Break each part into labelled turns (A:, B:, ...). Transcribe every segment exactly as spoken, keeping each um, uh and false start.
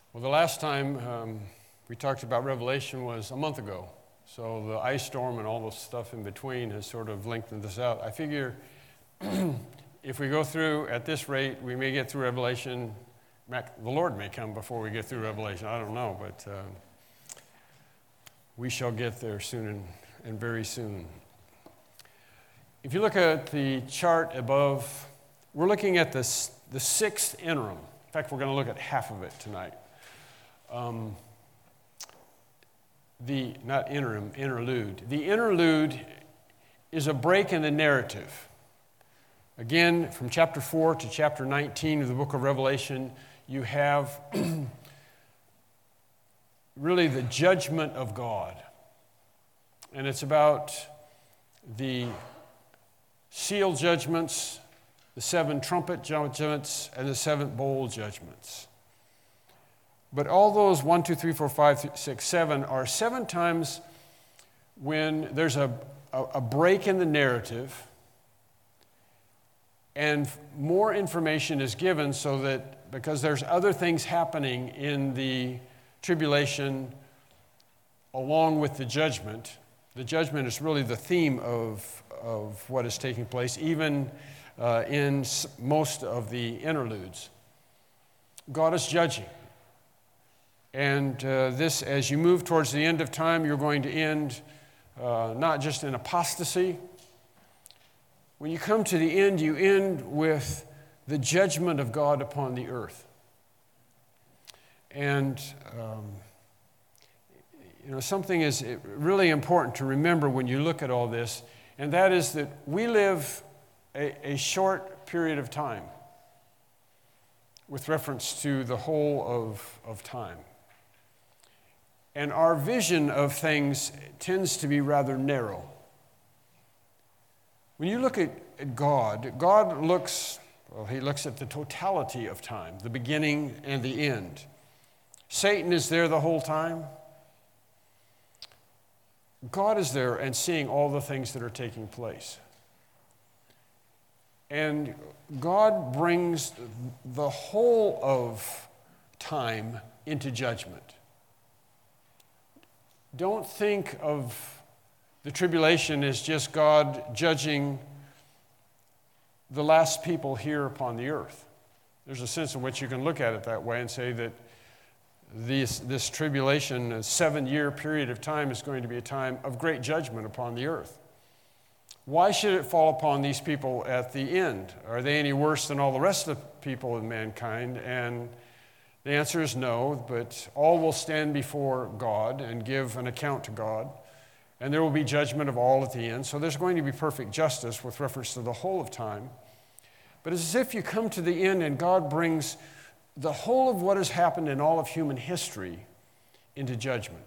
A: Well, the last time um, we talked about Revelation was a month ago. So the ice storm and all the stuff in between has sort of lengthened this out. I figure if we go through at this rate, we may get through Revelation. The Lord may come before we get through Revelation. I don't know, but uh, we shall get there soon and, and very soon. If you look at the chart above, we're looking at this, the sixth interim. In fact, we're going to look at half of it tonight. Um, the, not interim, interlude. The interlude is a break in the narrative. Again, from chapter four to chapter nineteen of the book of Revelation, you have really the judgment of God. And it's about the seal judgments, the seven trumpet judgments, and the seven bowl judgments. But all those one, two, three, four, five, six, seven are seven times when there's a, a, a break in the narrative and more information is given so that because there's other things happening in the tribulation along with the judgment. The judgment is really the theme of, of what is taking place, even uh, in most of the interludes. God is judging. And uh, this, as you move towards the end of time, you're going to end uh, not just in apostasy. When you come to the end, you end with the judgment of God upon the earth. And, um, you know, something is really important to remember when you look at all this, and that is that we live a, a short period of time with reference to the whole of, of time. And our vision of things tends to be rather narrow. When you look at God, God looks, well, he looks at the totality of time, the beginning and the end. Satan is there the whole time. God is there and seeing all the things that are taking place. And God brings the whole of time into judgment. Don't think of the tribulation as just God judging the last people here upon the earth. There's a sense in which you can look at it that way and say that this, this tribulation, a seven-year period of time, is going to be a time of great judgment upon the earth. Why should it fall upon these people at the end? Are they any worse than all the rest of the people in mankind? And the answer is no, but all will stand before God and give an account to God, and there will be judgment of all at the end. So there's going to be perfect justice with reference to the whole of time. But it's as if you come to the end and God brings the whole of what has happened in all of human history into judgment.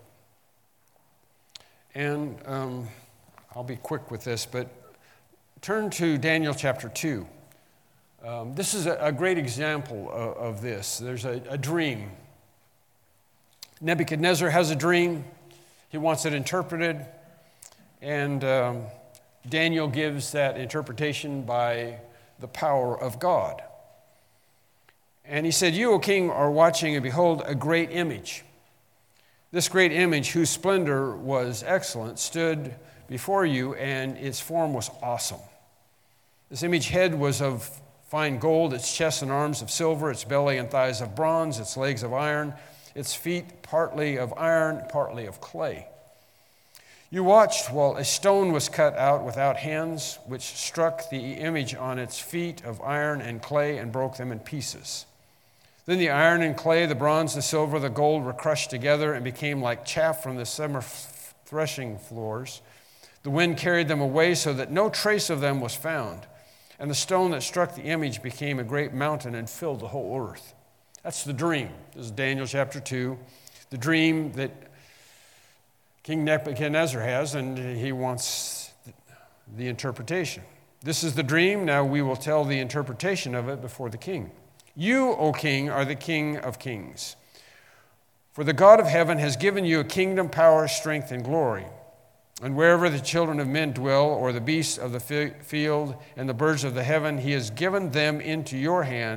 A: And um, I'll be quick with this, but turn to Daniel chapter two. Um, this is a, a great example of, of this. There's a, a dream. Nebuchadnezzar has a dream. He wants it interpreted. And um, Daniel gives that interpretation by the power of God. And he said, "You, O king, are watching, and behold, a great image. This great image, whose splendor was excellent, stood before you, and its form was awesome. This image head was of fine gold, its chest and arms of silver, its belly and thighs of bronze, its legs of iron, its feet partly of iron, partly of clay. You watched while a stone was cut out without hands, which struck the image on its feet of iron and clay and broke them in pieces. Then the iron and clay, the bronze, the silver, the gold were crushed together and became like chaff from the summer threshing floors. The wind carried them away so that no trace of them was found. And the stone that struck the image became a great mountain and filled the whole earth." That's the dream. This is Daniel chapter two, the dream that King Nebuchadnezzar has, and he wants the interpretation. This is the dream. Now we will tell the interpretation of it before the king. "You, O king, are the King of kings. For the God of heaven has given you a kingdom, power, strength, and glory. And wherever the children of men dwell, or the beasts of the field and the birds of the heaven, he has given them into your hand,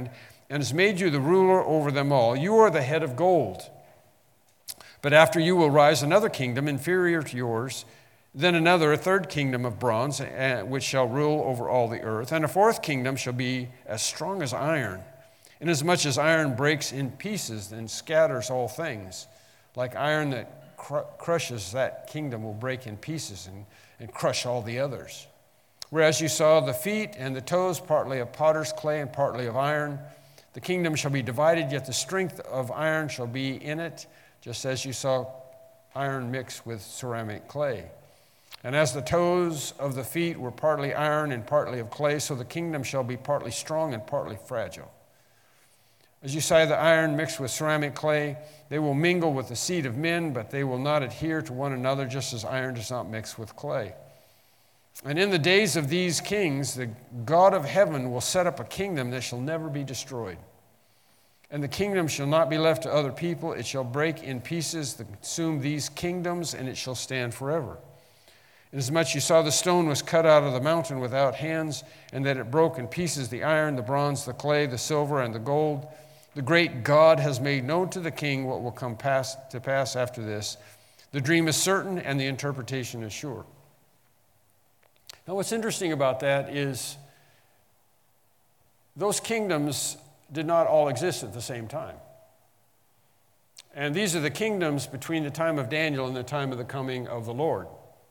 A: and has made you the ruler over them all. You are the head of gold. But after you will rise another kingdom inferior to yours, then another, a third kingdom of bronze, which shall rule over all the earth. And a fourth kingdom shall be as strong as iron, inasmuch as iron breaks in pieces and scatters all things. Like iron that cr- crushes, that kingdom will break in pieces and, and crush all the others. Whereas you saw the feet and the toes, partly of potter's clay and partly of iron, the kingdom shall be divided, yet the strength of iron shall be in it, just as you saw iron mixed with ceramic clay. And as the toes of the feet were partly iron and partly of clay, so the kingdom shall be partly strong and partly fragile. As you saw the iron mixed with ceramic clay, they will mingle with the seed of men, but they will not adhere to one another, just as iron does not mix with clay. And in the days of these kings, the God of heaven will set up a kingdom that shall never be destroyed. And the kingdom shall not be left to other people. It shall break in pieces, consume these kingdoms, and it shall stand forever. Inasmuch you saw the stone was cut out of the mountain without hands, and that it broke in pieces the iron, the bronze, the clay, the silver, and the gold, the great God has made known to the king what will come pass, to pass after this. The dream is certain, and the interpretation is sure. Now, what's interesting about that is those kingdoms did not all exist at the same time. And these are the kingdoms between the time of Daniel and the time of the coming of the Lord.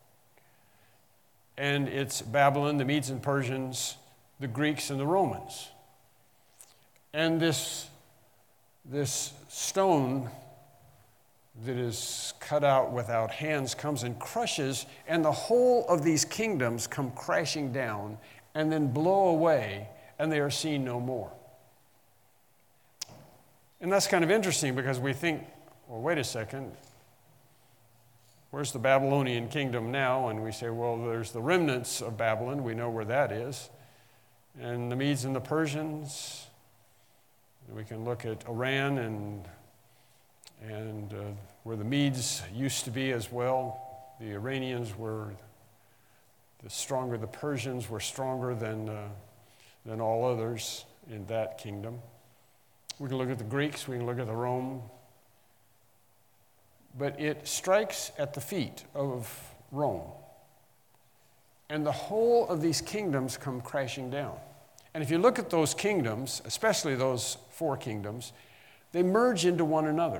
A: And it's Babylon, the Medes and Persians, the Greeks, and the Romans. And this, this stone that is cut out without hands comes and crushes, and the whole of these kingdoms come crashing down and then blow away, and they are seen no more. And that's kind of interesting because we think, well, wait a second, where's the Babylonian kingdom now? And we say, well, there's the remnants of Babylon. We know where that is. And the Medes and the Persians. We can look at Iran and, and uh, where the Medes used to be as well. The Iranians were the stronger. The Persians were stronger than, uh, than all others in that kingdom. We can look at the Greeks. We can look at the Rome. But it strikes at the feet of Rome. And the whole of these kingdoms come crashing down. And if you look at those kingdoms, especially those four kingdoms, they merge into one another.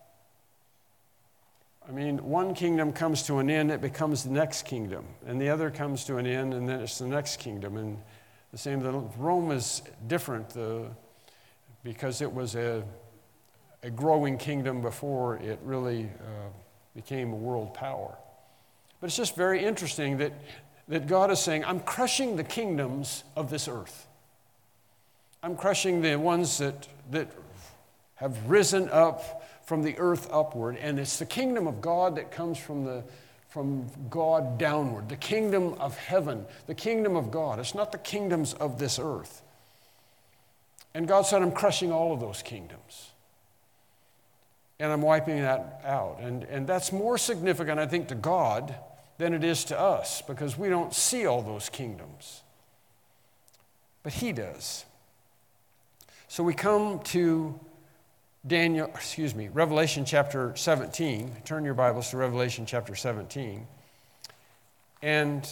A: I mean, one kingdom comes to an end, it becomes the next kingdom. And the other comes to an end, and then it's the next kingdom. And the same, the, Rome is different uh, because it was a a growing kingdom before it really uh, became a world power. But it's just very interesting that, that God is saying, I'm crushing the kingdoms of this earth. I'm crushing the ones that, that have risen up from the earth upward, and it's the kingdom of God that comes from, the, from God downward, the kingdom of heaven, the kingdom of God. It's not the kingdoms of this earth. And God said, I'm crushing all of those kingdoms. And I'm wiping that out. And, and that's more significant, I think, to God than it is to us, because we don't see all those kingdoms. But He does. So we come to Daniel, excuse me, Revelation chapter seventeen. Turn your Bibles to Revelation chapter seventeen. And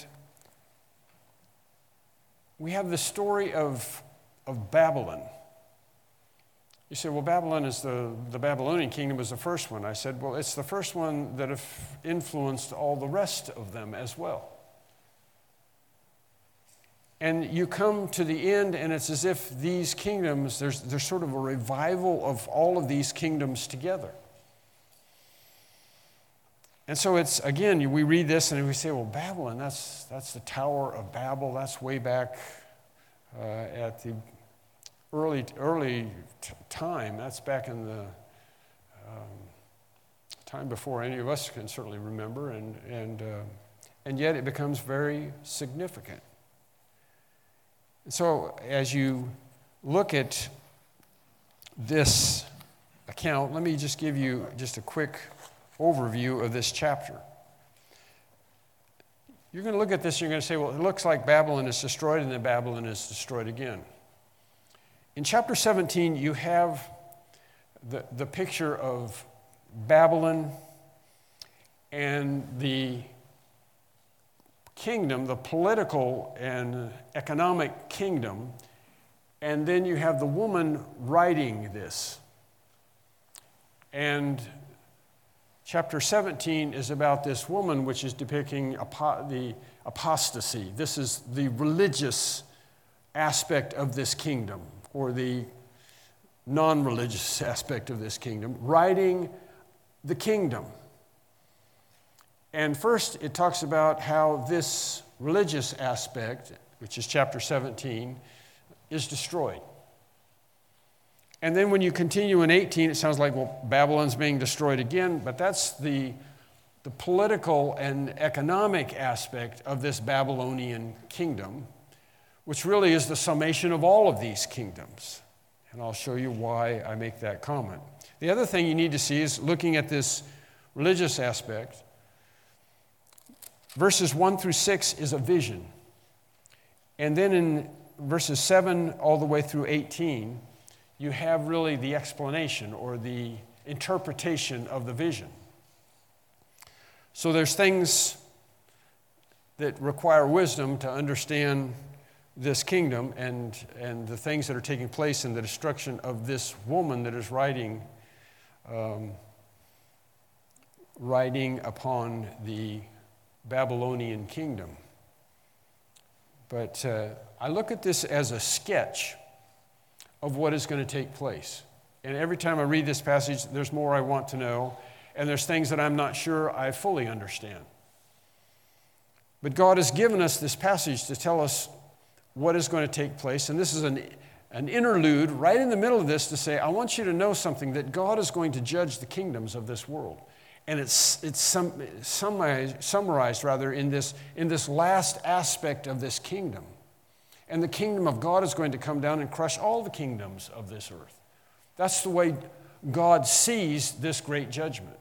A: we have the story of, of Babylon. You say, well, Babylon is the, the Babylonian kingdom was the first one. I said, well, it's the first one that have influenced all the rest of them as well. And you come to the end, and it's as if these kingdoms, there's, there's sort of a revival of all of these kingdoms together. And so it's, again, we read this and we say, well, Babylon, that's, that's the Tower of Babel. That's way back uh, at the early early t- time. That's back in the um, time before any of us can certainly remember, and and uh, and yet it becomes very significant. And so as you look at this account, let me just give you just a quick overview of this chapter. You're going to look at this and you're going to say, well, it looks like Babylon is destroyed, and then Babylon is destroyed again. In chapter seventeen, you have the, the picture of Babylon and the kingdom, the political and economic kingdom, and then you have the woman writing this. And chapter seventeen is about this woman, which is depicting apo- the apostasy. This is the religious aspect of this kingdom, or the non-religious aspect of this kingdom, writing the kingdom. And first, it talks about how this religious aspect, which is chapter seventeen, is destroyed. And then when you continue in eighteen, it sounds like, well, Babylon's being destroyed again, but that's the, the political and economic aspect of this Babylonian kingdom, which really is the summation of all of these kingdoms. And I'll show you why I make that comment. The other thing you need to see is looking at this religious aspect. Verses one through six is a vision. And then in verses seven all the way through eighteen, you have really the explanation or the interpretation of the vision. So there's things that require wisdom to understand this kingdom and, and the things that are taking place in the destruction of this woman that is writing, um, writing upon the Babylonian kingdom. But uh, I look at this as a sketch of what is going to take place. And every time I read this passage, there's more I want to know, and there's things that I'm not sure I fully understand. But God has given us this passage to tell us what is going to take place, and this is an, an interlude right in the middle of this to say, I want you to know something, that God is going to judge the kingdoms of this world. And it's, it's sum, summarized, summarized rather in this, in this last aspect of this kingdom. And the kingdom of God is going to come down and crush all the kingdoms of this earth. That's the way God sees this great judgment.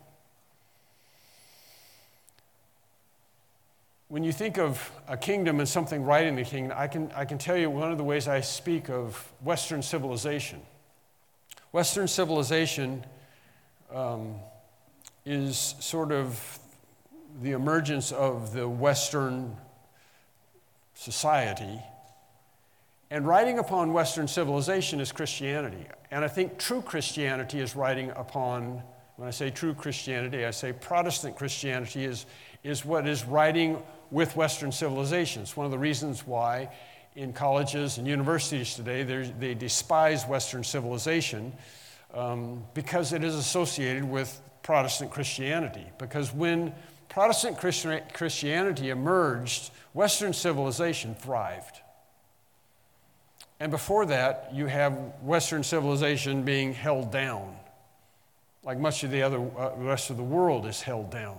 A: When you think of a kingdom and something right in the kingdom, I can, I can tell you one of the ways I speak of Western civilization. Western civilization um, is sort of the emergence of the Western society. And riding upon Western civilization is Christianity. And I think true Christianity is riding upon, when I say true Christianity, I say Protestant Christianity is, is what is riding with Western civilization. It's one of the reasons why in colleges and universities today they despise Western civilization um, because it is associated with Protestant Christianity. Because when Protestant Christi- Christianity emerged, Western civilization thrived. And before that, you have Western civilization being held down, like much of the other uh, rest of the world is held down.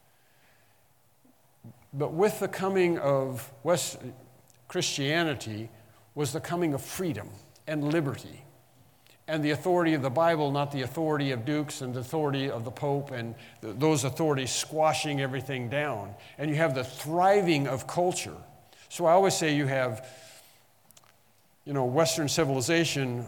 A: But with the coming of West Christianity was the coming of freedom and liberty, and the authority of the Bible, not the authority of dukes and the authority of the Pope and th- those authorities squashing everything down. And you have the thriving of culture. So I always say you have, you know, Western civilization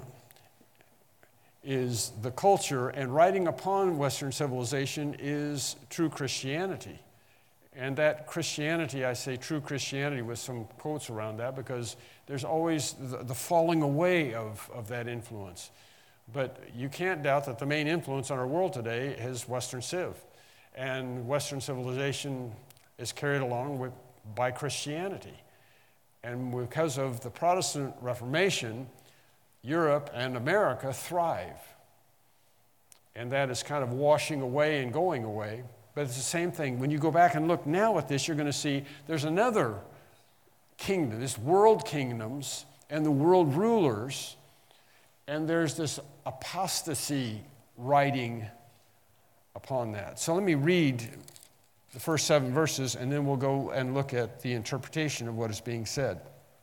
A: is the culture, and riding upon Western civilization is true Christianity. And that Christianity, I say true Christianity with some quotes around that, because there's always the, the falling away of, of that influence. But you can't doubt that the main influence on our world today is Western Civ. And Western civilization is carried along with, by Christianity. And because of the Protestant Reformation, Europe and America thrive. And that is kind of washing away and going away. But it's the same thing. When you go back and look now at this, you're going to see there's another kingdom, this world kingdoms and the world rulers, and there's this apostasy riding upon that. So let me read the first seven verses, and then we'll go and look at the interpretation of what is being said.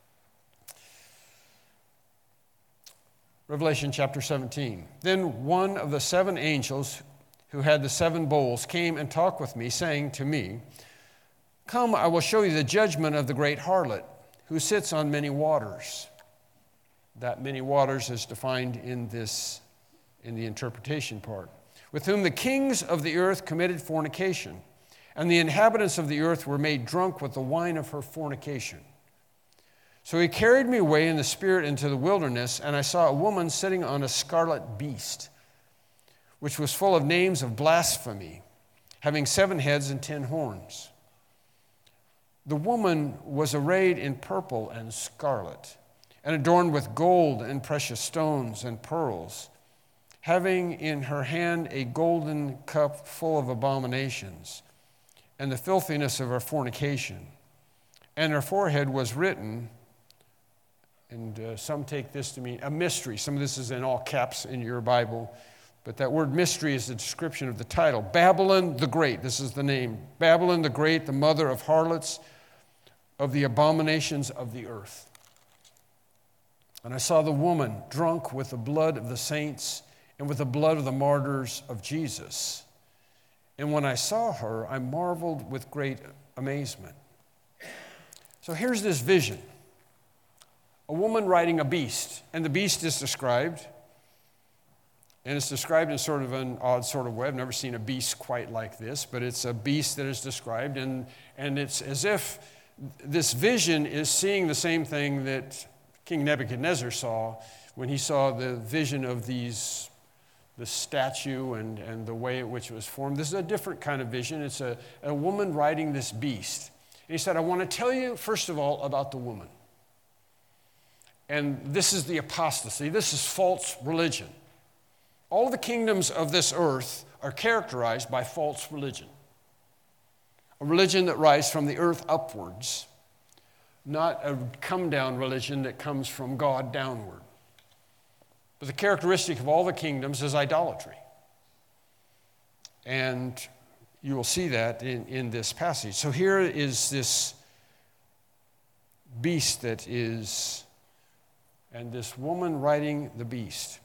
A: Revelation chapter seventeen. Then one of the seven angels who had the seven bowls came and talked with me, saying to me, "Come, I will show you the judgment of the great harlot, who sits on many waters." That many waters is defined in this, in the interpretation part. With whom the kings of the earth committed fornication, and the inhabitants of the earth were made drunk with the wine of her fornication. So he carried me away in the spirit into the wilderness, and I saw a woman sitting on a scarlet beast, which was full of names of blasphemy, having seven heads and ten horns. The woman was arrayed in purple and scarlet, and adorned with gold and precious stones and pearls, having in her hand a golden cup full of abominations, and the filthiness of her fornication. And her forehead was written, and uh, some take this to mean a mystery. Some of this is in all caps in your Bible, but that word mystery is the description of the title. Babylon the Great, this is the name. Babylon the Great, the mother of harlots, of the abominations of the earth. And I saw the woman drunk with the blood of the saints and with the blood of the martyrs of Jesus. And when I saw her, I marveled with great amazement. So here's this vision. A woman riding a beast, and the beast is described, and it's described in sort of an odd sort of way. I've never seen a beast quite like this, but it's a beast that is described, and, and it's as if this vision is seeing the same thing that King Nebuchadnezzar saw when he saw the vision of these, the statue and, and the way in which it was formed. This is a different kind of vision. It's a, a woman riding this beast. And he said, I want to tell you, first of all, about the woman. And this is the apostasy. This is false religion. All the kingdoms of this earth are characterized by false religion. A religion that rises from the earth upwards, not a come-down religion that comes from God downward. But the characteristic of all the kingdoms is idolatry. And you will see that in, in this passage. So here is this beast that is, and this woman riding the beast.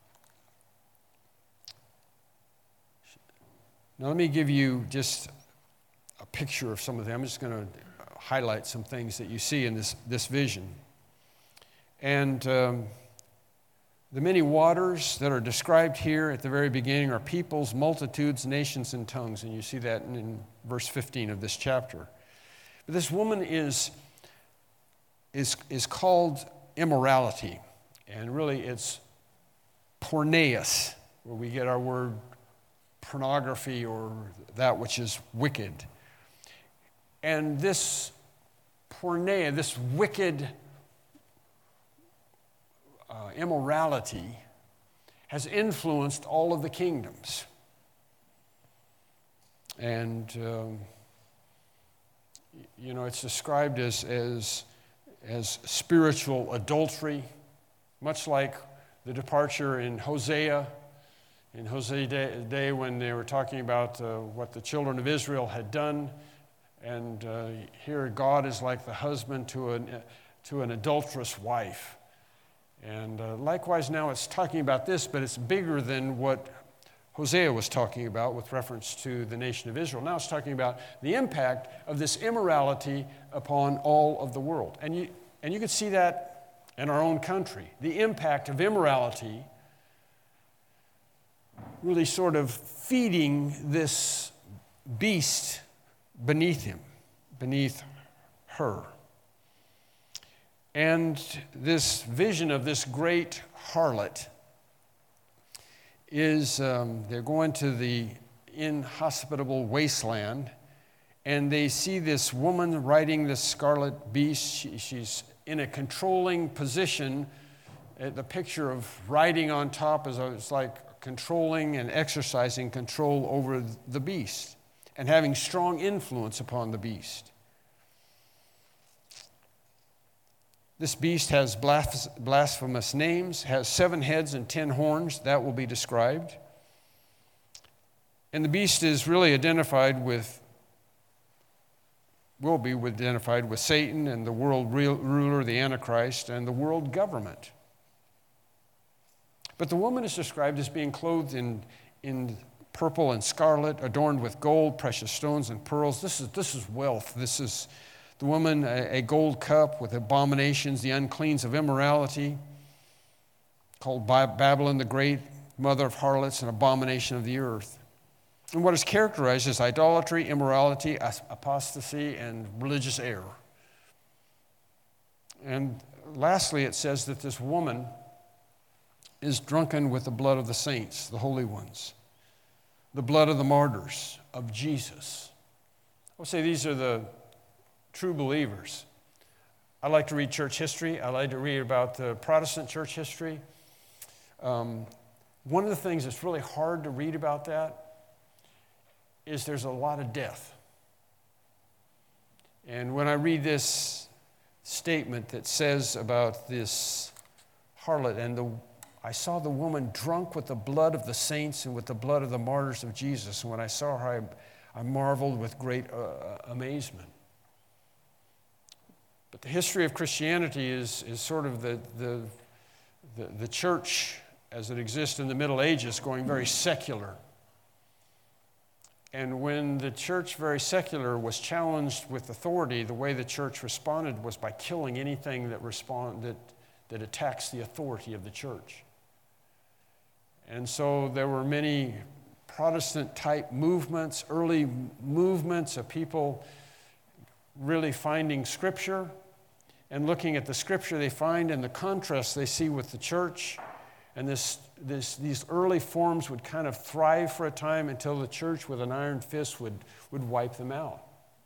A: Now let me give you just a picture of some of them. I'm just going to highlight some things that you see in this, this vision. And um, the many waters that are described here at the very beginning are peoples, multitudes, nations, and tongues. And you see that in, in verse fifteen of this chapter. But this woman is, is, is called immorality. And really it's porneus, where we get our word pornography or that which is wicked. And this porneia, this wicked uh, immorality, has influenced all of the kingdoms. And, um, you know, it's described as, as, as spiritual adultery, much like the departure in Hosea. In Hosea's day, when they were talking about uh, what the children of Israel had done, and uh, here God is like the husband to an, to an adulterous wife. And uh, likewise now it's talking about this, but it's bigger than what Hosea was talking about with reference to the nation of Israel. Now it's talking about the impact of this immorality upon all of the world. And you, and you can see that in our own country. The impact of immorality really sort of feeding this beast beneath him, beneath her. And this vision of this great harlot is, um, they're going to the inhospitable wasteland, and they see this woman riding this scarlet beast. She, she's in a controlling position. Uh, the picture of riding on top is it's like controlling and exercising control over the beast and having strong influence upon the beast. This beast has blasphemous names, has seven heads and ten horns. That will be described. And the beast is really identified with, will be identified with Satan and the world ruler, the Antichrist, and the world government. But the woman is described as being clothed in, in purple and scarlet, adorned with gold, precious stones, and pearls. This is, this is wealth. This is the woman, a, a gold cup with abominations, the uncleans of immorality. called Babylon the Great, mother of harlots and abomination of the earth. And what is characterized as idolatry, immorality, apostasy, and religious error. And lastly, it says that this woman is drunken with the blood of the saints, the holy ones, the blood of the martyrs of Jesus. I would say these are the true believers. I like to read church history. I like to read about the Protestant church history. Um, one of the things that's really hard to read about that is there's a lot of death. And when I read this statement that says about this harlot, and the, I saw the woman drunk with the blood of the saints and with the blood of the martyrs of Jesus. And when I saw her, I, I marveled with great uh, amazement. But the history of Christianity is, is sort of the, the, the, the church as it exists in the Middle Ages going very secular. And when the church, very secular, was challenged with authority, the way the church responded was by killing anything that, respond, that, that attacks the authority of the church. And so there were many Protestant-type movements, early movements of people really finding Scripture and looking at the Scripture they find and the contrast they see with the church. And this, this, these early forms would kind of thrive for a time until the church with an iron fist would, would wipe them out.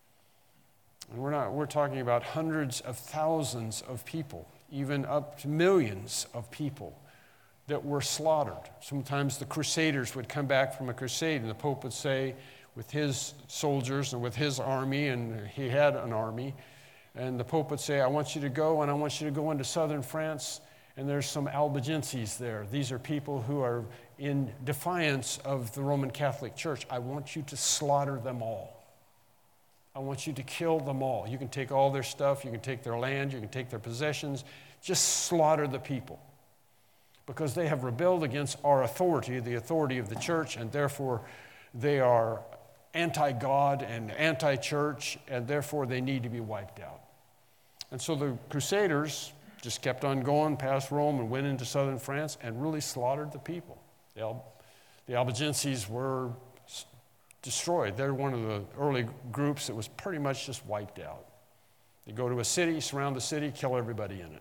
A: And we're not, we're talking about hundreds of thousands of people, even up to millions of people that were slaughtered. Sometimes the Crusaders would come back from a crusade and the Pope would say, with his soldiers and with his army, and he had an army, and the Pope would say, I want you to go, and I want you to go into southern France, and there's some Albigenses there. These are people who are in defiance of the Roman Catholic Church. I want you to slaughter them all. I want you to kill them all. You can take all their stuff, you can take their land, you can take their possessions, just slaughter the people. Because they have rebelled against our authority, the authority of the church, and therefore they are anti-God and anti-church, and therefore they need to be wiped out. And so the Crusaders just kept on going past Rome and went into southern France and really slaughtered the people. The, Al- the Albigenses were s- destroyed. They're one of the early groups that was pretty much just wiped out. They go to a city, surround the city, kill everybody in it.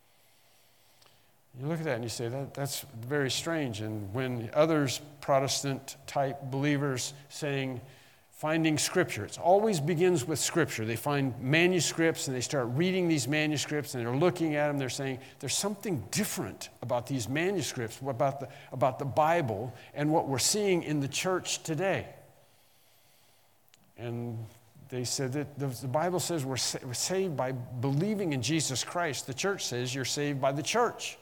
A: You look at that and you say, that, that's very strange. And when others, Protestant-type believers, saying, finding Scripture, it always begins with Scripture. They find manuscripts and they start reading these manuscripts and they're looking at them. They're saying, there's something different about these manuscripts, about the, about the Bible and what we're seeing in the church today. And they said that the, the Bible says we're, sa- we're saved by believing in Jesus Christ. The church says you're saved by the church.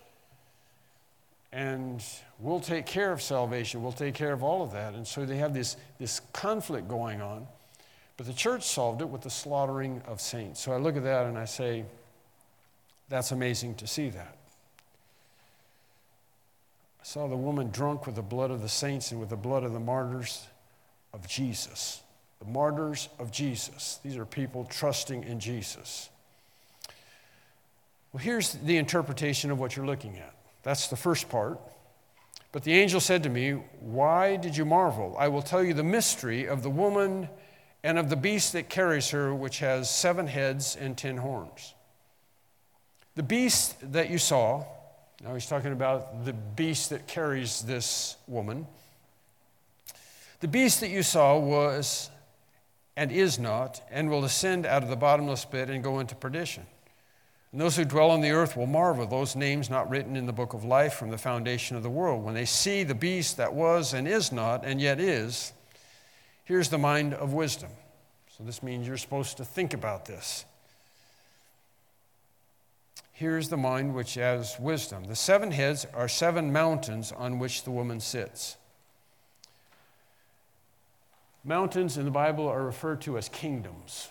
A: And we'll take care of salvation. We'll take care of all of that. And so they have this, this conflict going on. But the church solved it with the slaughtering of saints. So I look at that and I say, that's amazing to see that. I saw the woman drunk with the blood of the saints and with the blood of the martyrs of Jesus. The martyrs of Jesus. These are people trusting in Jesus. Well, here's the interpretation of what you're looking at. That's the first part. But the angel said to me, why did you marvel? I will tell you the mystery of the woman and of the beast that carries her, which has seven heads and ten horns. The beast that you saw, now he's talking about the beast that carries this woman. The beast that you saw was and is not, and will ascend out of the bottomless pit and go into perdition. And those who dwell on the earth will marvel, those names not written in the book of life from the foundation of the world. When they see the beast that was and is not and yet is, here's the mind of wisdom. So this means you're supposed to think about this. Here's the mind which has wisdom. The seven heads are seven mountains on which the woman sits. Mountains in the Bible are referred to as kingdoms.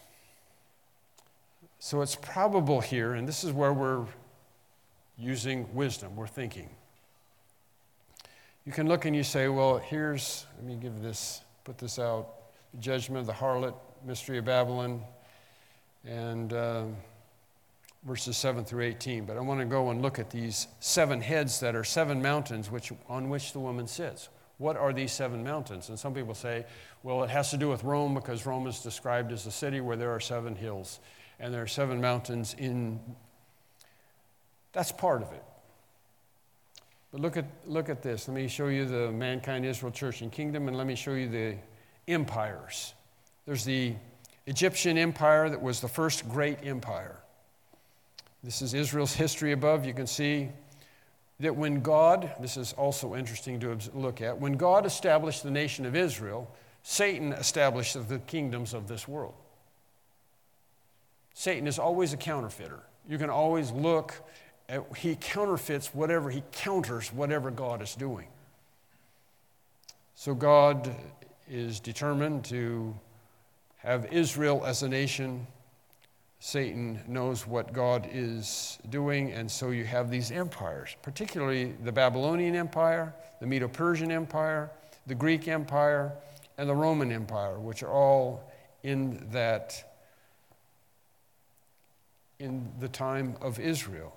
A: So it's probable here, and this is where we're using wisdom, we're thinking. You can look and you say, well, here's, let me give this, put this out, the judgment of the harlot, mystery of Babylon, and uh, verses seven through eighteen. But I want to go and look at these seven heads that are seven mountains which, on which the woman sits. What are these seven mountains? And some people say, well, it has to do with Rome because Rome is described as a city where there are seven hills. And there are seven mountains in... That's part of it. But look at, look at this. Let me show you the Mankind, Israel, Church, and Kingdom, and let me show you the empires. There's the Egyptian Empire that was the first great empire. This is Israel's history above. You can see that when God, this is also interesting to look at, when God established the nation of Israel, Satan established the kingdoms of this world. Satan is always a counterfeiter. You can always look at, he counterfeits whatever, he counters whatever God is doing. So God is determined to have Israel as a nation. Satan knows what God is doing, and so you have these empires, particularly the Babylonian Empire, the Medo-Persian Empire, the Greek Empire, and the Roman Empire, which are all in that, in the time of Israel.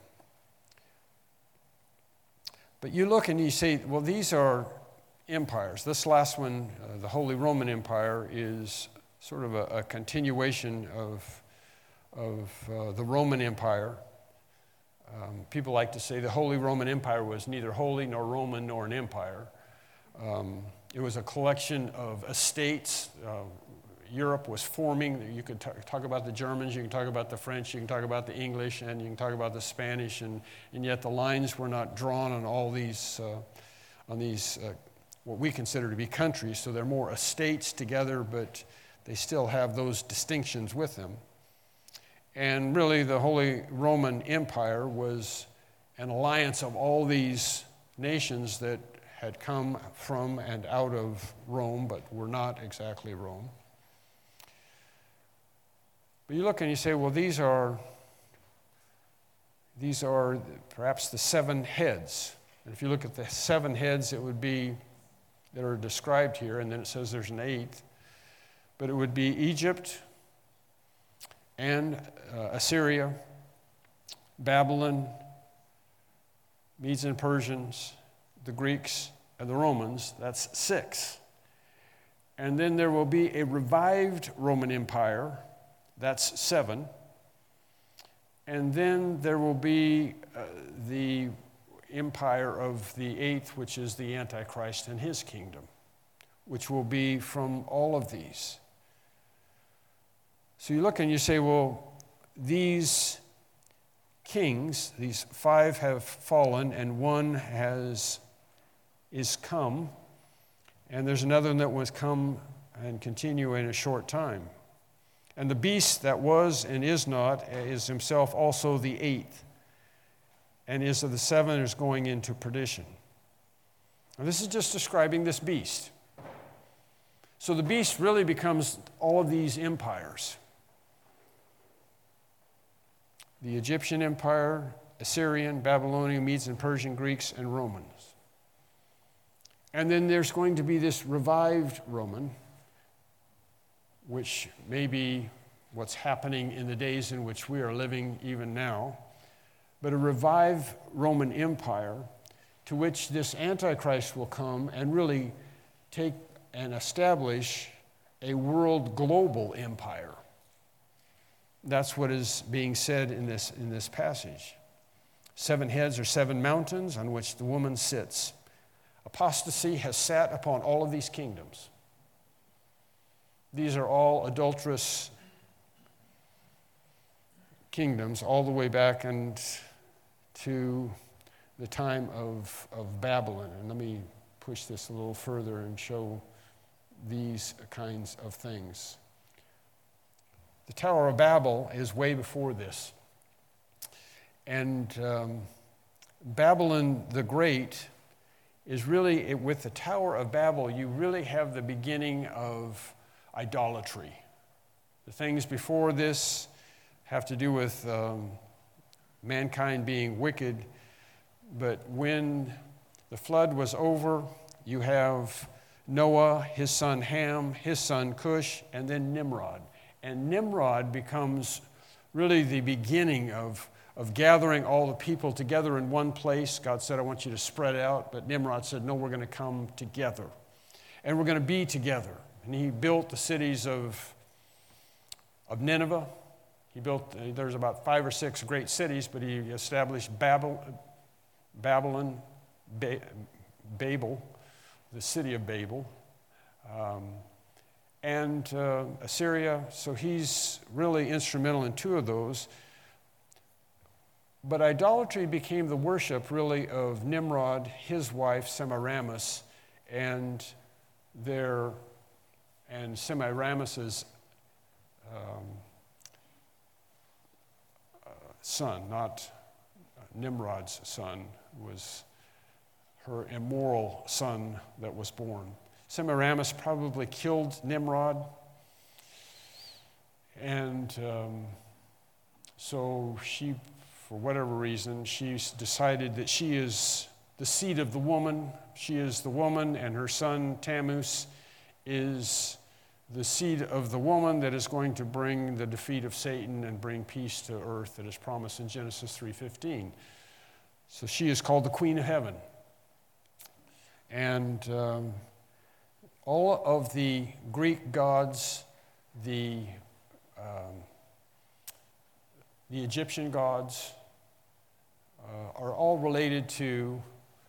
A: But you look and you say, well, these are empires. This last one, uh, the Holy Roman Empire, is sort of a, a continuation of of uh, the Roman Empire. Um, people like to say the Holy Roman Empire was neither holy nor Roman nor an empire. Um, it was a collection of estates. Uh, Europe was forming. You could t- talk about the Germans, you can talk about the French, you can talk about the English, and you can talk about the Spanish, and, and yet the lines were not drawn on all these, uh, on these uh, what we consider to be countries. So they're more estates together, but they still have those distinctions with them. And really, the Holy Roman Empire was an alliance of all these nations that had come from and out of Rome, but were not exactly Rome. But you look and you say, well, these are, these are perhaps the seven heads. And if you look at the seven heads, it would be, that are described here, and then it says there's an eighth. But it would be Egypt, and uh, Assyria, Babylon, Medes and Persians, the Greeks, and the Romans. That's six. And then there will be a revived Roman Empire. That's seven. And then there will be uh, the empire of the eighth, which is the Antichrist and his kingdom, which will be from all of these. So you look and you say, well, these kings, these five have fallen, and one has is come, and there's another one that was come and continue in a short time. And the beast that was and is not is himself also the eighth, and is of the seven is going into perdition. Now, this is just describing this beast. So the beast really becomes all of these empires. The Egyptian Empire, Assyrian, Babylonian, Medes and Persian, Greeks, and Romans. And then there's going to be this revived Roman, which may be what's happening in the days in which we are living even now, but a revived Roman Empire to which this Antichrist will come and really take and establish a world global empire. That's what is being said in this, in this passage. Seven heads are seven mountains on which the woman sits. Apostasy has sat upon all of these kingdoms. These are all adulterous kingdoms, all the way back and to the time of, of Babylon. And let me push this a little further and show these kinds of things. The Tower of Babel is way before this. And um, Babylon the Great is really, with the Tower of Babel, you really have the beginning of idolatry. The things before this have to do with um, mankind being wicked. But when the flood was over, you have Noah, his son Ham, his son Cush, and then Nimrod. And Nimrod becomes really the beginning of, of gathering all the people together in one place. God said, I want you to spread out. But Nimrod said, no, we're going to come together. And we're going to be together. And he built the cities of, of Nineveh. He built, there's about five or six great cities, but he established Babel, Babylon, ba- Babel, the city of Babel, um, and uh, Assyria. So he's really instrumental in two of those. But idolatry became the worship, really, of Nimrod, his wife, Semiramis, and their, and Semiramis's um, uh, son, not Nimrod's son, was her immoral son that was born. Semiramis probably killed Nimrod, and um, so she, for whatever reason, she's decided that she is the seed of the woman. She is the woman, and her son Tammuz is the seed of the woman that is going to bring the defeat of Satan and bring peace to earth that is promised in Genesis three fifteen. So she is called the Queen of Heaven. And um, all of the Greek gods, the, um, the Egyptian gods, uh, are all related to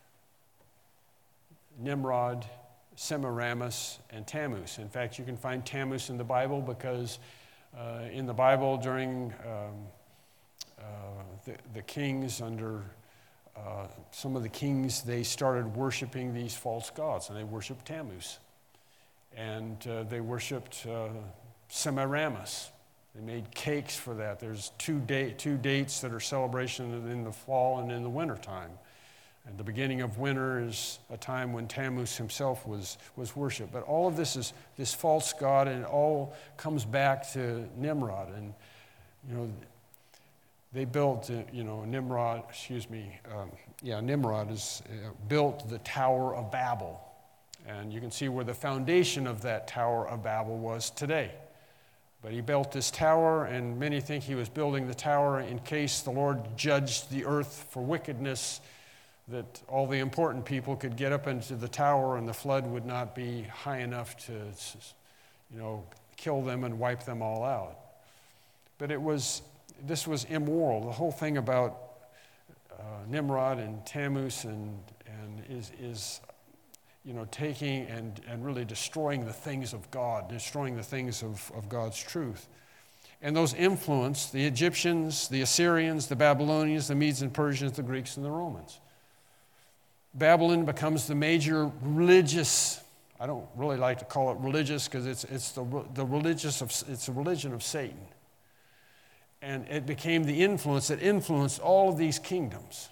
A: Nimrod, Semiramis, and Tammuz. In fact, you can find Tammuz in the Bible because uh, in the Bible during um, uh, the, the kings under uh, some of the kings, they started worshiping these false gods, and they worshiped Tammuz. And uh, they worshiped uh, Semiramis. They made cakes for that. There's two, day, two dates that are celebration in the fall and in the wintertime. And the beginning of winter is a time when Tammuz himself was, was worshipped. But all of this is this false god, and it all comes back to Nimrod. And, you know, they built, uh, you know, Nimrod, excuse me, um, yeah, Nimrod has uh, built the Tower of Babel. And you can see where the foundation of that Tower of Babel was today. But he built this tower, and many think he was building the tower in case the Lord judged the earth for wickedness, that all the important people could get up into the tower and the flood would not be high enough to, you know, kill them and wipe them all out. But it was, this was immoral. The whole thing about uh, Nimrod and Tammuz and, and is, is, you know, taking and, and really destroying the things of God, destroying the things of, of God's truth. And those influenced the Egyptians, the Assyrians, the Babylonians, the Medes and Persians, the Greeks, and the Romans. Babylon becomes the major religious, I don't really like to call it religious because it's, it's the, the religious of, it's a religion of Satan. And it became the influence that influenced all of these kingdoms.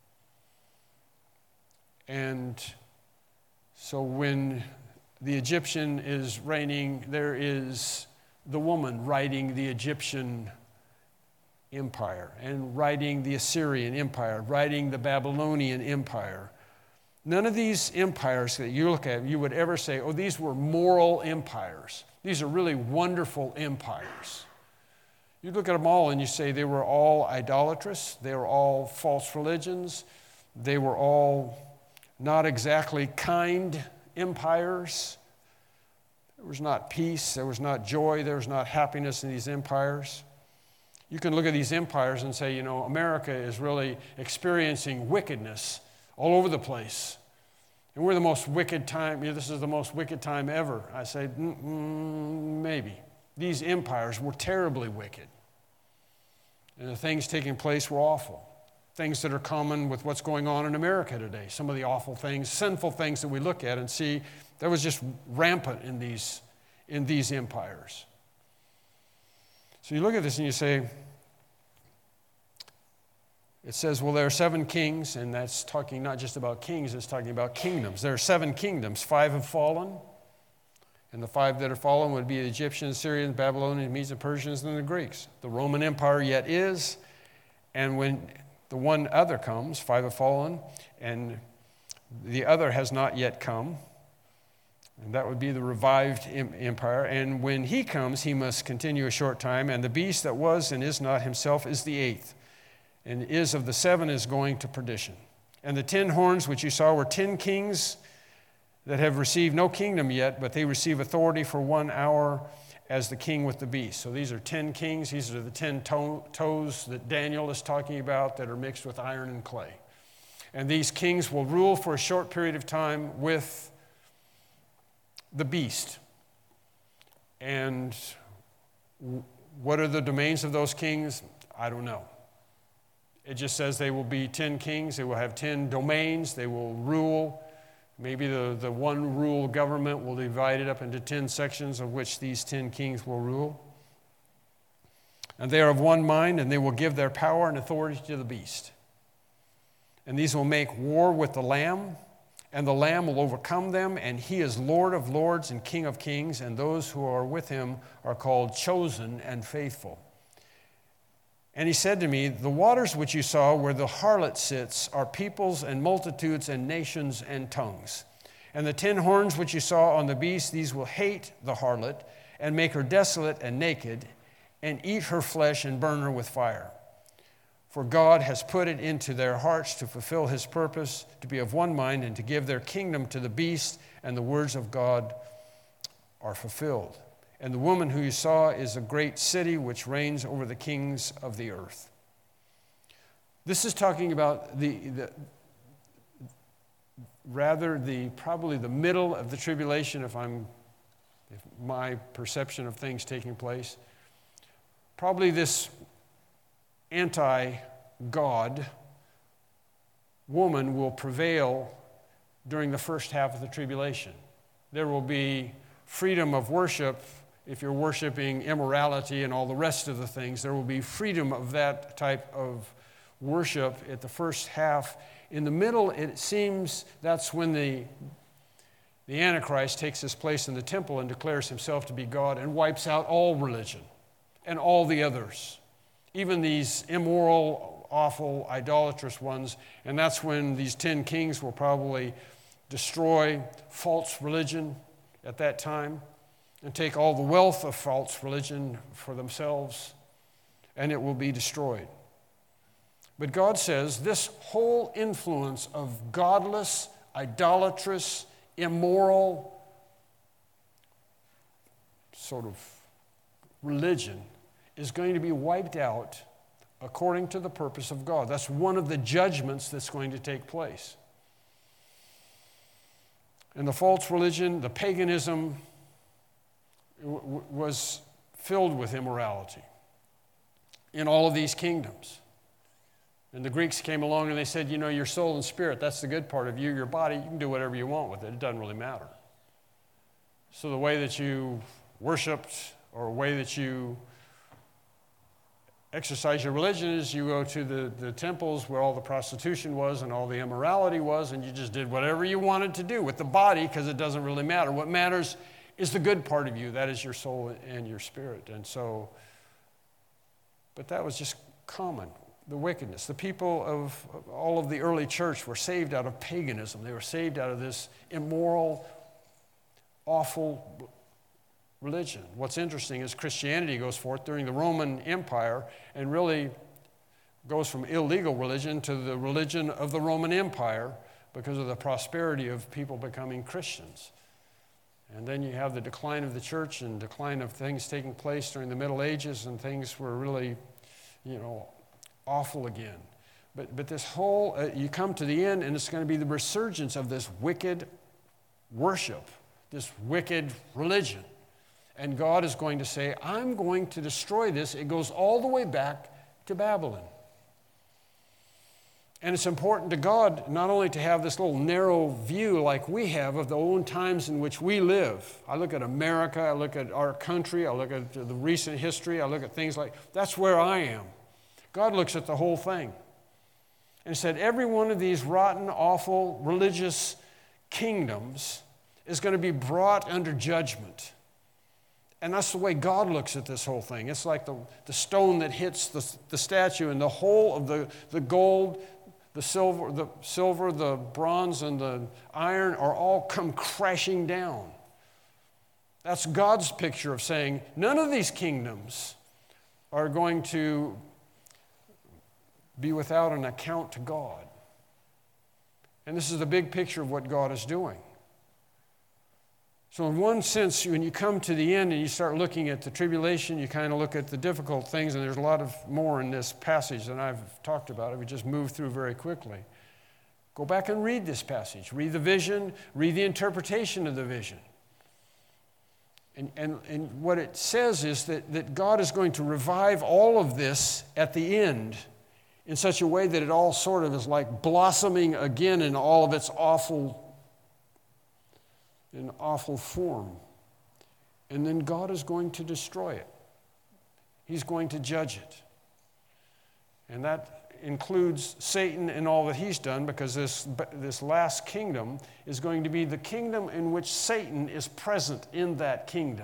A: And so when the Egyptian is reigning, there is the woman riding the Egyptian empire and riding the Assyrian empire, riding the Babylonian empire. None of these empires that you look at, you would ever say, oh, these were moral empires. These are really wonderful empires. You look at them all and you say they were all idolatrous, they were all false religions, they were all not exactly kind empires. There was not peace, there was not joy, there was not happiness in these empires. You can look at these empires and say, you know, America is really experiencing wickedness all over the place. And we're the most wicked time, you know, this is the most wicked time ever. I say, mm, maybe. These empires were terribly wicked. And the things taking place were awful. Things that are common with what's going on in America today. Some of the awful things, sinful things that we look at and see, that was just rampant in these, in these empires. So you look at this and you say, it says, well, there are seven kings, and that's talking not just about kings, it's talking about kingdoms. There are seven kingdoms. Five have fallen, and the five that are fallen would be the Egyptians, Syrians, Babylonians, Medes, and Persians, and the Greeks. The Roman Empire yet is, and when the one other comes, five have fallen, and the other has not yet come. And that would be the revived empire. And when he comes, he must continue a short time. And the beast that was and is not himself is the eighth, and is of the seven is going to perdition. And the ten horns which you saw were ten kings that have received no kingdom yet, but they receive authority for one hour as the king with the beast. So these are ten kings. These are the ten to- toes that Daniel is talking about that are mixed with iron and clay. And these kings will rule for a short period of time with the beast. And what are the domains of those kings? I don't know. It just says they will be ten kings. They will have ten domains. They will rule. Maybe the, the one rule government will divide it up into ten sections of which these ten kings will rule. And they are of one mind, and they will give their power and authority to the beast. And these will make war with the Lamb, and the Lamb will overcome them, and he is Lord of lords and King of kings, and those who are with him are called chosen and faithful. And he said to me, the waters which you saw where the harlot sits are peoples and multitudes and nations and tongues. And the ten horns which you saw on the beast, these will hate the harlot and make her desolate and naked, and eat her flesh and burn her with fire. For God has put it into their hearts to fulfill his purpose, to be of one mind, and to give their kingdom to the beast, and the words of God are fulfilled. And the woman who you saw is a great city which reigns over the kings of the earth. This is talking about the, the rather the probably the middle of the tribulation, if I'm if my perception of things taking place. Probably this anti-God woman will prevail during the first half of the tribulation. There will be freedom of worship. If you're worshiping immorality and all the rest of the things, there will be freedom of that type of worship at the first half. In the middle, it seems that's when the, the Antichrist takes his place in the temple and declares himself to be God and wipes out all religion and all the others, even these immoral, awful, idolatrous ones. And that's when these ten kings will probably destroy false religion at that time and take all the wealth of false religion for themselves, and it will be destroyed. But God says this whole influence of godless, idolatrous, immoral sort of religion is going to be wiped out according to the purpose of God. That's one of the judgments that's going to take place. And the false religion, the paganism, w- was filled with immorality in all of these kingdoms. And the Greeks came along and they said, you know, your soul and spirit, that's the good part of you. Your body, you can do whatever you want with it. It doesn't really matter. So the way that you worshiped or the way that you exercise your religion is you go to the, the temples where all the prostitution was and all the immorality was, and you just did whatever you wanted to do with the body because it doesn't really matter. What matters is the good part of you. That is your soul and your spirit. And so, but that was just common. The wickedness. The people of all of the early church were saved out of paganism. They were saved out of this immoral, awful religion. What's interesting is Christianity goes forth during the Roman Empire and really goes from illegal religion to the religion of the Roman Empire because of the prosperity of people becoming Christians. And then you have the decline of the church and decline of things taking place during the Middle Ages, and things were really, you know, awful again. But but this whole, uh, you come to the end and it's going to be the resurgence of this wicked worship, this wicked religion. And God is going to say, I'm going to destroy this. It goes all the way back to Babylon. And it's important to God not only to have this little narrow view like we have of the old times in which we live. I look at America, I look at our country, I look at the recent history, I look at things like, that's where I am. God looks at the whole thing and said, every one of these rotten, awful, religious kingdoms is going to be brought under judgment. And that's the way God looks at this whole thing. It's like the, the stone that hits the, the statue, and the whole of the, the gold, the silver, the silver, the bronze, and the iron are all come crashing down. That's God's picture of saying none of these kingdoms are going to be without an account to God. And this is the big picture of what God is doing. So in one sense, when you come to the end and you start looking at the tribulation, you kind of look at the difficult things, and there's a lot of more in this passage than I've talked about. We just moved through very quickly. Go back and read this passage. Read the vision. Read the interpretation of the vision. And, and, and what it says is that, that God is going to revive all of this at the end in such a way that it all sort of is like blossoming again in all of its awful in awful form. And then God is going to destroy it. He's going to judge it. And that includes Satan and all that he's done, because this, this last kingdom is going to be the kingdom in which Satan is present in that kingdom.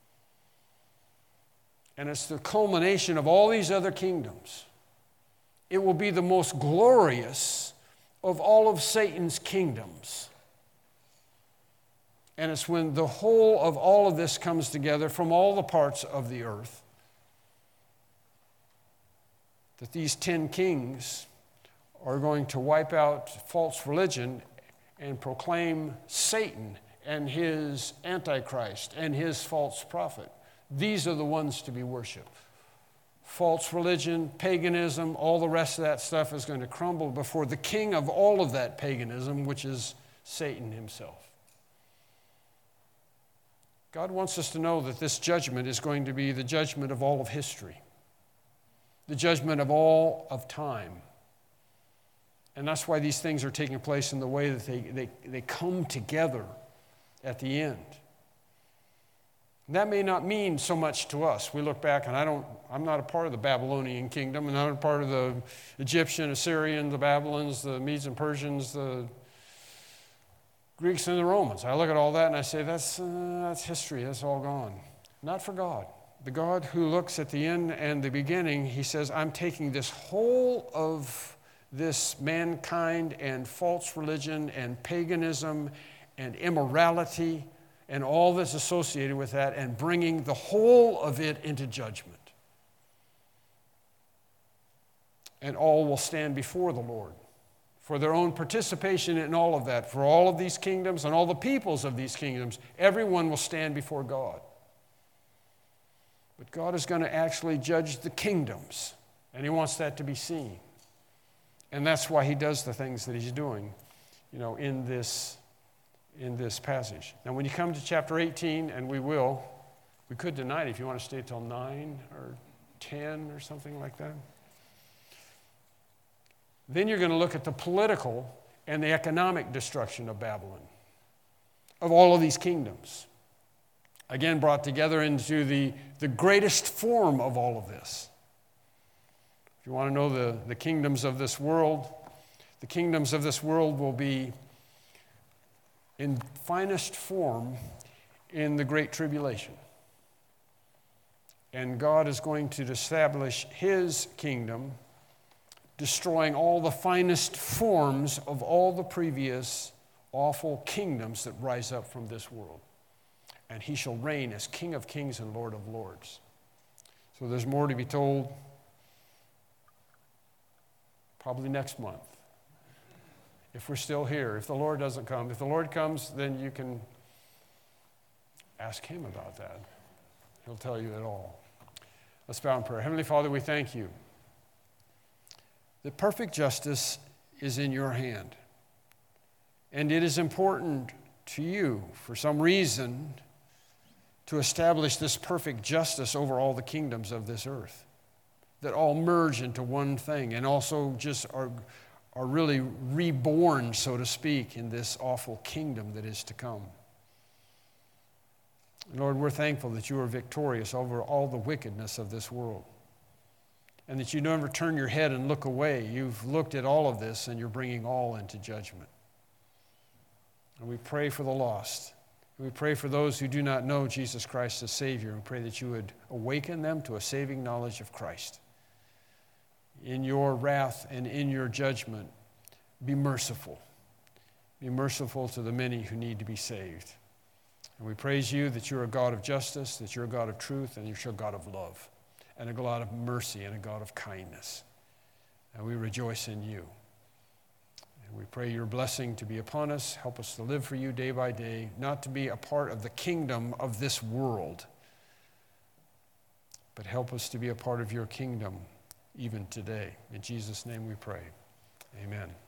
A: And it's the culmination of all these other kingdoms. It will be the most glorious of all of Satan's kingdoms. And it's when the whole of all of this comes together from all the parts of the earth that these ten kings are going to wipe out false religion and proclaim Satan and his Antichrist and his false prophet. These are the ones to be worshiped. False religion, paganism, all the rest of that stuff is going to crumble before the king of all of that paganism, which is Satan himself. God wants us to know that this judgment is going to be the judgment of all of history, the judgment of all of time. And that's why these things are taking place in the way that they, they, they come together at the end. That may not mean so much to us. We look back, and I don't, I'm not a part of the Babylonian kingdom, and I'm not a part of the Egyptian, Assyrian, the Babylons, the Medes and Persians, the Greeks and the Romans. I look at all that and I say, that's, uh, that's history, that's all gone. Not for God. The God who looks at the end and the beginning, he says, I'm taking this whole of this mankind and false religion and paganism and immorality and all that's associated with that, and bringing the whole of it into judgment. And all will stand before the Lord for their own participation in all of that. For all of these kingdoms and all the peoples of these kingdoms, everyone will stand before God. But God is going to actually judge the kingdoms, and he wants that to be seen. And that's why he does the things that he's doing, you know, in this, in this passage. Now, when you come to chapter eighteen, and we will, we could tonight if you want to stay till nine or ten or something like that. Then you're going to look at the political and the economic destruction of Babylon, of all of these kingdoms. Again, brought together into the, the greatest form of all of this. If you want to know the, the kingdoms of this world, the kingdoms of this world will be in finest form in the Great Tribulation. And God is going to establish his kingdom, destroying all the finest forms of all the previous awful kingdoms that rise up from this world. And he shall reign as King of kings and Lord of lords. So there's more to be told probably next month, if we're still here. If the Lord doesn't come, if the Lord comes, then you can ask him about that. He'll tell you it all. Let's bow in prayer. Heavenly Father, we thank you. The perfect justice is in your hand. And it is important to you, for some reason, to establish this perfect justice over all the kingdoms of this earth, that all merge into one thing and also just are, are really reborn, so to speak, in this awful kingdom that is to come. Lord, we're thankful that you are victorious over all the wickedness of this world, and that you never turn your head and look away. You've looked at all of this, and you're bringing all into judgment. And we pray for the lost. We pray for those who do not know Jesus Christ as Savior, and pray that you would awaken them to a saving knowledge of Christ. In your wrath and in your judgment, be merciful. Be merciful to the many who need to be saved. And we praise you that you're a God of justice, that you're a God of truth, and you're a God of love, and a God of mercy, and a God of kindness. And we rejoice in you. And we pray your blessing to be upon us. Help us to live for you day by day, not to be a part of the kingdom of this world, but help us to be a part of your kingdom even today. In Jesus' name we pray. Amen.